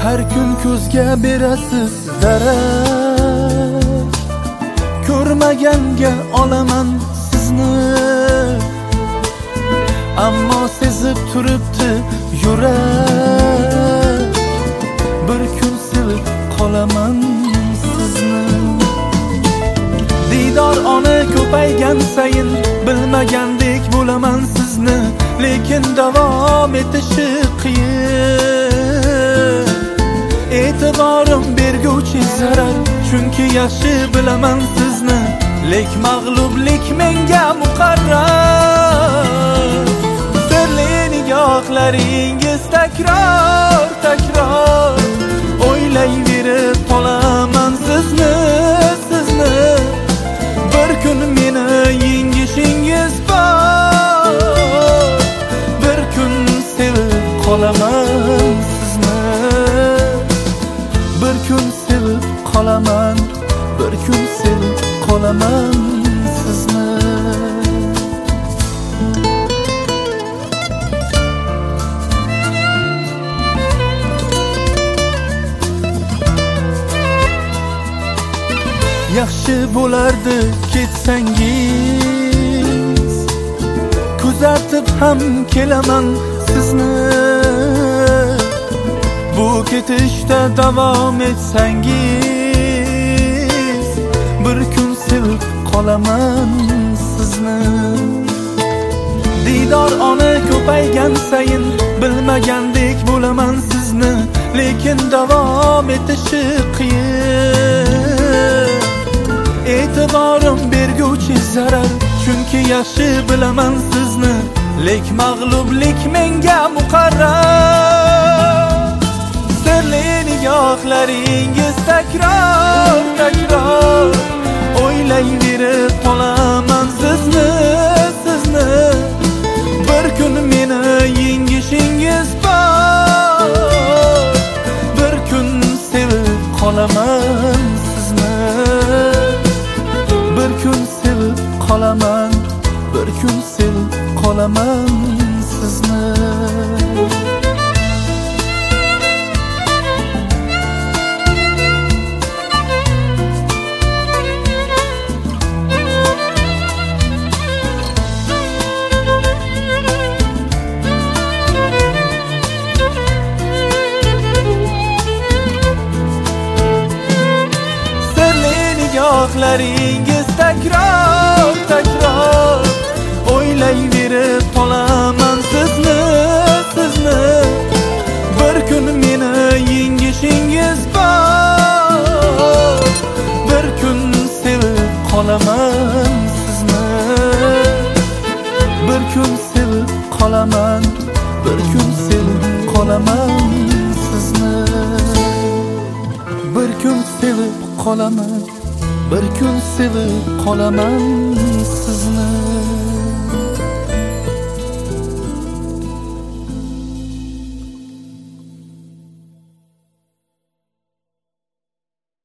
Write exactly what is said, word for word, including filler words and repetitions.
Har kun ko'zga berasiz zarar, ko'rmaganga olaman sizni. Ammo sezib turibdi yurak, bir kun sevib qolaman sizni. Diydor ona ko'paygan sayin bilmagandek bo'laman sizni, lekin davom etishi qiyin. E'tiborim berguvchi zarar, chunki yaxshi bilaman sizni, lek mag'lublik menga muqarrar. Sirli nigohlaringiz takror takror, o'ylayverib qolaman sizni, sizni. Bir kun meni yengishingiz bor, bir kun sevib qolaman sizni. Bir kun sevib qolaman, bir kun sevib qolaman sizni. Yaxshi bo'lardi ketsangiz, kuzatib ham kelaman sizni. Bu ketishda davom etsangiz, bir kun sevib qolaman sizni. Diydor ona ko'paygan sayin bilmagandek bo'laman sizni, lekin davom etishi qiyin. E'tiborim berguvchi zarar, chunki yaxshi bilaman sizni, lek mag'lublik menga muqarrar. Sirli nigohlaringiz takror takror, o'ylayverib qolaman sizni, sizni. Bir kun meni yengishingiz bor, bir kun sevib qolaman sizni. Bir kun sevib qolaman, bir kun sevib qolaman sizni. Nigohlaringiz takror takror, o'ylayverib qolaman sizni, sizni. Bir kun meni yengishingiz bor, bir kun sevib qolaman sizni. Bir kun sevib qolaman, bir kun sevib qolaman sizni. Bir kun sevib qolaman, bir kun sevib qolaman